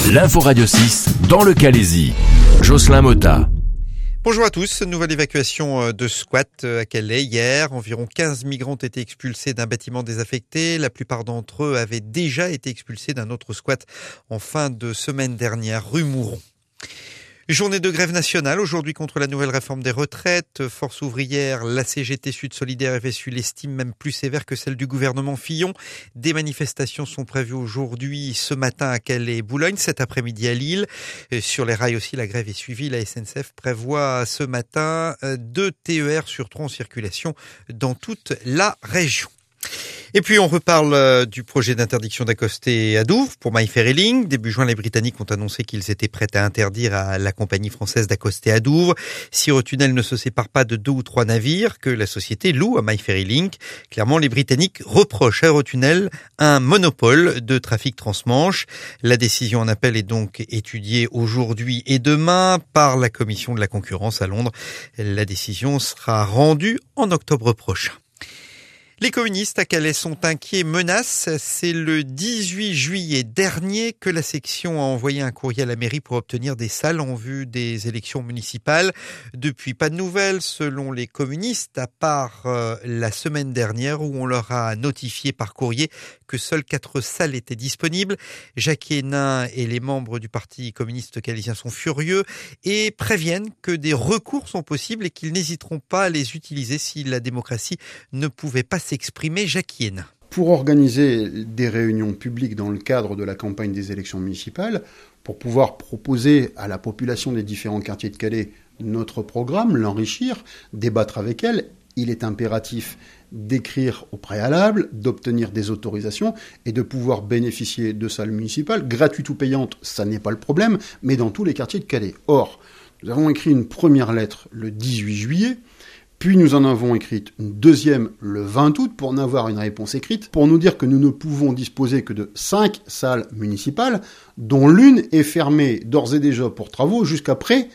L'info Radio 6 dans le Calaisis. Jocelyn Motta. Bonjour à tous. Nouvelle évacuation de squat à Calais hier. Environ 15 migrants ont été expulsés d'un bâtiment désaffecté. La plupart d'entre eux avaient déjà été expulsés d'un autre squat en fin de semaine dernière, rue Mouron. Journée de grève nationale aujourd'hui contre la nouvelle réforme des retraites. Force ouvrière, la CGT Sud Solidaire FSU l'estime même plus sévère que celle du gouvernement Fillon. Des manifestations sont prévues aujourd'hui, ce matin à Calais et Boulogne, cet après-midi à Lille. Sur les rails aussi, la grève est suivie. La SNCF prévoit ce matin 2 TER sur 3 en circulation dans toute la région. Et puis on reparle du projet d'interdiction d'accoster à Douvres pour MyFerryLink. Début juin, les Britanniques ont annoncé qu'ils étaient prêts à interdire à la compagnie française d'accoster à Douvres si Eurotunnel ne se sépare pas de 2 ou 3 navires que la société loue à MyFerryLink. Clairement, les Britanniques reprochent à Eurotunnel un monopole de trafic transmanche. La décision en appel est donc étudiée aujourd'hui et demain par la Commission de la concurrence à Londres. La décision sera rendue en octobre prochain. Les communistes à Calais sont inquiets, menacent. C'est le 18 juillet dernier que la section a envoyé un courrier à la mairie pour obtenir des salles en vue des élections municipales. Depuis, pas de nouvelles selon les communistes, à part la semaine dernière où on leur a notifié par courrier que seules 4 salles étaient disponibles. Jacques Hénin et les membres du Parti communiste calaisien sont furieux et préviennent que des recours sont possibles et qu'ils n'hésiteront pas à les utiliser si la démocratie ne pouvait pas s'exprimer. Jacques Hénin. Pour organiser des réunions publiques dans le cadre de la campagne des élections municipales, pour pouvoir proposer à la population des différents quartiers de Calais notre programme, l'enrichir, débattre avec elle, il est impératif d'écrire au préalable, d'obtenir des autorisations et de pouvoir bénéficier de salles municipales, gratuites ou payantes, ça n'est pas le problème, mais dans tous les quartiers de Calais. Or, nous avons écrit une première lettre le 18 juillet, puis nous en avons écrite une deuxième le 20 août pour en avoir une réponse écrite, pour nous dire que nous ne pouvons disposer que de 5 salles municipales, dont l'une est fermée d'ores et déjà pour travaux jusqu'après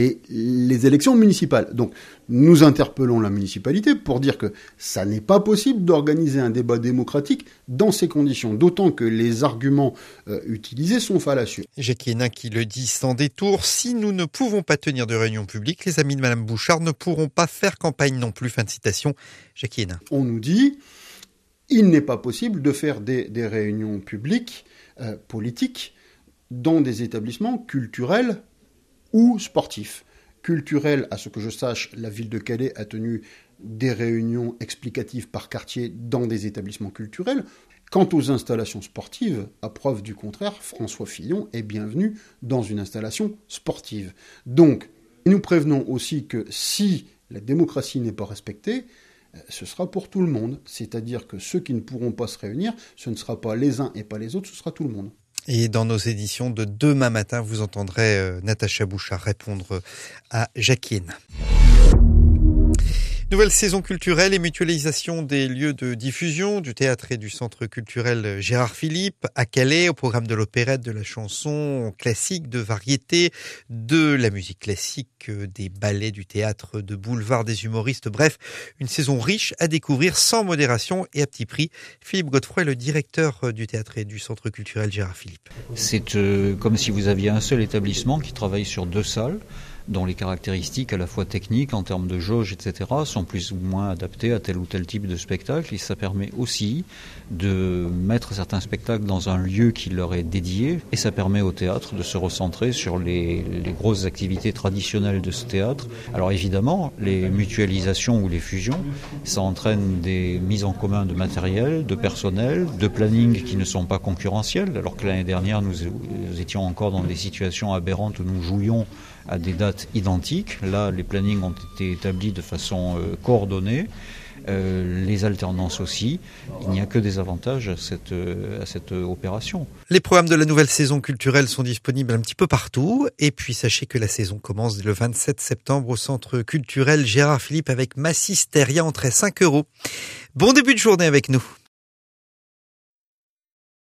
les élections municipales. Donc, nous interpellons la municipalité pour dire que ça n'est pas possible d'organiser un débat démocratique dans ces conditions, d'autant que les arguments utilisés sont fallacieux. Jacques Hénin qui le dit sans détour, si nous ne pouvons pas tenir de réunion publique, les amis de Madame Bouchard ne pourront pas faire campagne non plus. Fin de citation, Jacques Hénin. On nous dit, il n'est pas possible de faire des réunions publiques, politiques, dans des établissements culturels ou sportifs. Culturel, à ce que je sache, la ville de Calais a tenu des réunions explicatives par quartier dans des établissements culturels. Quant aux installations sportives, à preuve du contraire, François Fillon est bienvenu dans une installation sportive. Donc, nous prévenons aussi que si la démocratie n'est pas respectée, ce sera pour tout le monde. C'est-à-dire que ceux qui ne pourront pas se réunir, ce ne sera pas les uns et pas les autres, ce sera tout le monde. Et dans nos éditions de demain matin, vous entendrez Natacha Bouchard répondre à Jacques Hénin. Nouvelle saison culturelle et mutualisation des lieux de diffusion du théâtre et du centre culturel Gérard Philippe à Calais, au programme de l'opérette, de la chanson classique, de variété, de la musique classique, des ballets, du théâtre de boulevard, des humoristes. Bref, une saison riche à découvrir sans modération et à petit prix. Philippe Godefroy est le directeur du théâtre et du centre culturel Gérard Philippe. C'est comme si vous aviez un seul établissement qui travaille sur 2 salles, dont les caractéristiques à la fois techniques, en termes de jauge, etc., sont plus ou moins adaptées à tel ou tel type de spectacle. Et ça permet aussi de mettre certains spectacles dans un lieu qui leur est dédié. Et ça permet au théâtre de se recentrer sur les grosses activités traditionnelles de ce théâtre. Alors évidemment, les mutualisations ou les fusions, ça entraîne des mises en commun de matériel, de personnel, de planning qui ne sont pas concurrentiels. Alors que l'année dernière, nous étions encore dans des situations aberrantes où nous jouions à des dates identiques. Là, les plannings ont été établis de façon coordonnée. Les alternances aussi. Il n'y a que des avantages à cette opération. Les programmes de la nouvelle saison culturelle sont disponibles un petit peu partout. Et puis sachez que la saison commence le 27 septembre au centre culturel Gérard Philippe avec Massisteria, entrée 5 €. Bon début de journée avec nous.